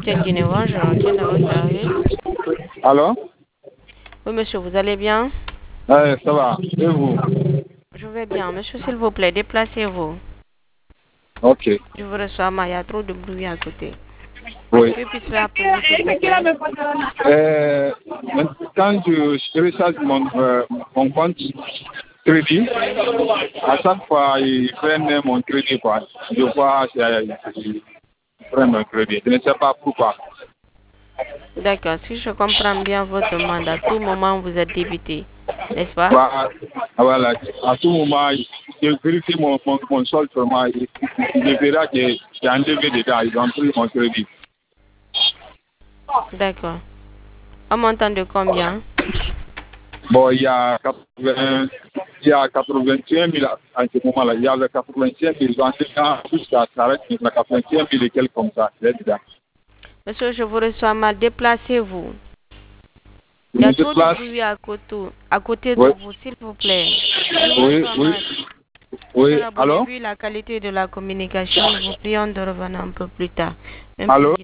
Hussein Guinéwan, je retiens dans votre service. Alors? Oui, monsieur, vous allez bien? Ça va. Et vous? Je vais bien. Monsieur, s'il vous plaît, déplacez-vous. Ok. Je vous reçois, mais il y a trop de bruit à côté. Oui. Que puis-je faire pour vous, s'il vous plaît? Quand je recharge mon compte crédit, à chaque fois, ils prennent mon crédit, quoi. Je vois qu'ils prennent mon crédit. Je ne sais pas pourquoi. D'accord. Si je comprends bien votre demande, à tout moment, vous êtes débité, n'est-ce pas? Voilà. À tout moment, je vérifie mon solde sur moi. Je verrai qu'il y a un DV dedans. Ils ont pris mon crédit. D'accord. Un montant de combien? Bon, il y a 81 000 à ce moment-là. Il y a le 85 000 jusqu'à ça reste le 85 000 et quelques comme ça. C'est dedans. Monsieur, je vous reçois mal. Déplacez-vous. Je Il y a me trop de déplace. bruit à côté de Oui, vous, s'il vous plaît. Je vous oui, reçois oui, mal. oui. Cher abonné, Allô? vu la qualité de la communication, nous vous prions de revenir un peu plus tard. Même si Allô?